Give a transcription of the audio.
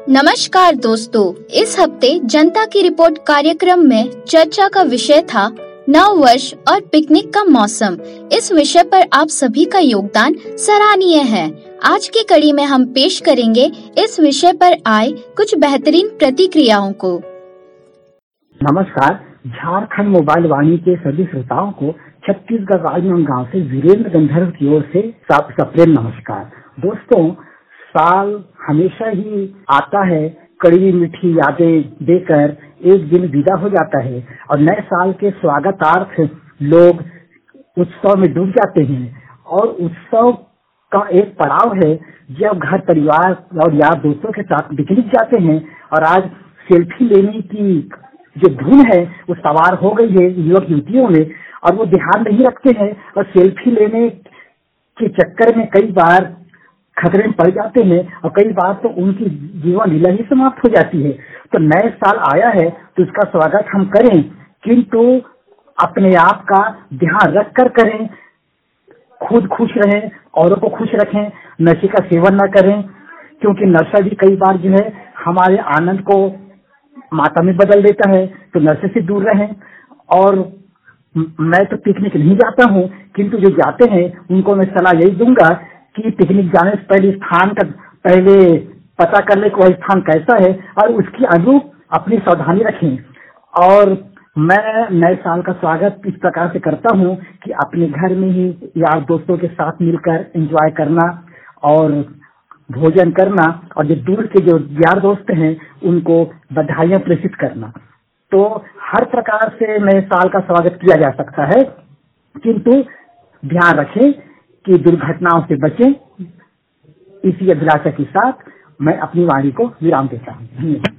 नमस्कार दोस्तों, इस हफ्ते जनता की रिपोर्ट कार्यक्रम में चर्चा का विषय था नव वर्ष और पिकनिक का मौसम। इस विषय पर आप सभी का योगदान सराहनीय है। आज की कड़ी में हम पेश करेंगे इस विषय पर आए कुछ बेहतरीन प्रतिक्रियाओं को। नमस्कार, झारखंड मोबाइल वाणी के सभी श्रोताओं को छत्तीसगढ़ राजनांदगांव से वीरेंद्र गंधर्व की ओर से सप्रेम नमस्कार। दोस्तों, साल हमेशा ही आता है, कड़वी मीठी यादें देकर एक दिन विदा हो जाता है और नए साल के स्वागतार्थ लोग उत्सव में डूब जाते हैं। और उत्सव का एक पड़ाव है जब घर परिवार और यार दोस्तों के साथ पिकनिक जाते हैं। और आज सेल्फी लेने की जो धुन है वो सवार हो गई है युवक युवतियों में, और वो ध्यान नहीं रखते हैं और सेल्फी लेने के चक्कर में कई बार खतरे में पड़ जाते हैं और कई बार तो उनकी जीवन लीला ही समाप्त हो जाती है। तो नए साल आया है तो इसका स्वागत हम करें, किंतु अपने आप का ध्यान रख कर करें। खुद खुश रहें, औरों को खुश रखें, नशे का सेवन न करें, क्योंकि नशा भी कई बार जो है हमारे आनंद को माता में बदल देता है। तो नशे से दूर रहें। और मैं तो पिकनिक नहीं जाता हूँ, किंतु जो जाते हैं उनको मैं सलाह यही दूंगा कि पिकनिक जाने से पहले स्थान का पहले पता कर ले कि वह स्थान कैसा है और उसके अनुरूप अपनी सावधानी रखें। और मैं नए साल का स्वागत इस प्रकार से करता हूँ कि अपने घर में ही यार दोस्तों के साथ मिलकर एंजॉय करना और भोजन करना, और जो दूर के जो यार दोस्त हैं उनको बधाइयाँ प्रेषित करना। तो हर प्रकार से नए साल का स्वागत किया जा सकता है, किंतु ध्यान रखें कि दुर्घटनाओं से बचें। इसी अभिलाषा के साथ मैं अपनी वाणी को विराम देता हूँ।